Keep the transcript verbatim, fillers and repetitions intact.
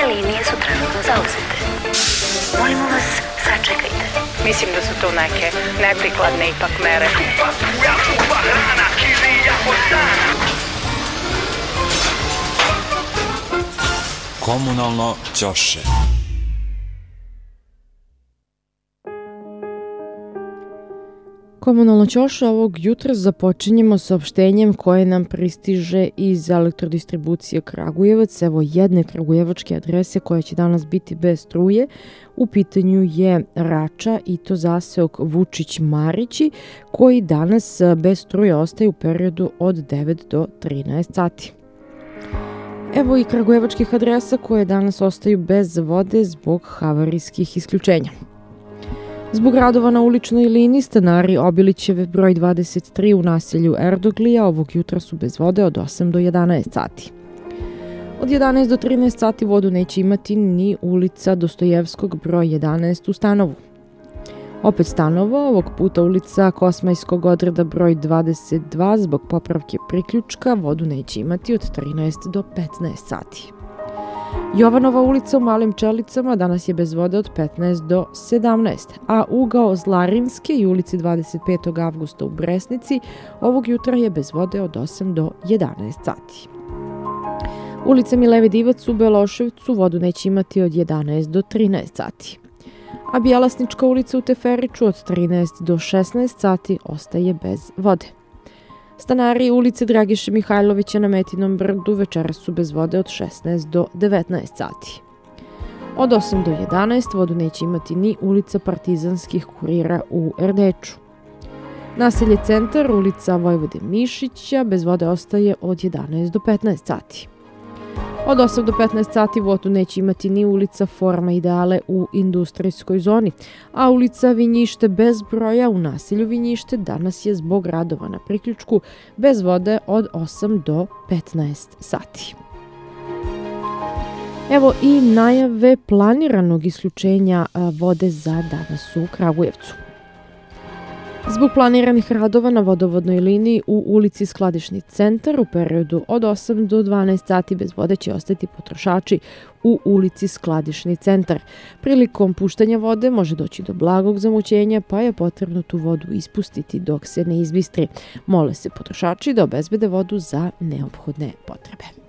linije su trenutno zauzete. Molimo vas, sačekajte. Mislim da su to neke neprikladne ipak mere. Komunalno ćoše. Komunalno ćoše ovog jutra započinjemo saopštenjem koje nam pristiže iz elektrodistribucije Kragujevac. Evo jedne kragujevačke adrese koja će danas biti bez struje. U pitanju je Rača i to zaseok Vučić-Marići koji danas bez struje ostaje u periodu od devet do trinaest sati. Evo i kragujevačkih adresa koje danas ostaju bez vode zbog havarijskih isključenja. Zbog radova na uličnoj liniji stanari Obilićeve broj dvadeset tri u naselju Erdoglija ovog jutra su bez vode od osam do jedanaest sati. Od jedanaest do trinaest sati vodu neće imati ni ulica Dostojevskog broj jedanaest u Stanovu. Opet Stanovo, ovog puta ulica Kosmajskog odreda broj dvadeset dva zbog popravke priključka vodu neće imati od trinaest do petnaest sati. Jovanova ulica u Malim Čelicama danas je bez vode od petnaest do sedamnaest, a ugao Zlarinske i ulici dvadeset petog avgusta u Bresnici ovog jutra je bez vode od osam do jedanaest sati. Ulica Mileve Divac u Beloševcu vodu neće imati od jedanaest do trinaest sati. A Bjelasnička ulica u Teferiću od trinaest do šesnaest sati ostaje bez vode. Stanari ulice Dragiše Mihajlovića na Metinom brdu večeras su bez vode od šesnaest do devetnaest sati. Od osam do jedanaest vodu neće imati ni ulica Partizanskih kurira u Erdeču. Naselje Centar, ulica Vojvode Mišića, bez vode ostaje od jedanaest do petnaest sati. Od osam do petnaest sati vodu neće imati ni ulica Forma Ideale u industrijskoj zoni, a ulica Vinjište bez broja u naselju Vinjište danas je zbog radova na priključku bez vode od osam do petnaest sati. Evo i najave planiranog isključenja vode za danas u Kragujevcu. Zbog planiranih radova na vodovodnoj liniji u ulici Skladišni centar u periodu od osam do dvanaest sati bez vode će ostati potrošači u ulici Skladišni centar. Prilikom puštanja vode može doći do blagog zamućenja, pa je potrebno tu vodu ispustiti dok se ne izbistri. Mole se potrošači da obezbede vodu za neophodne potrebe.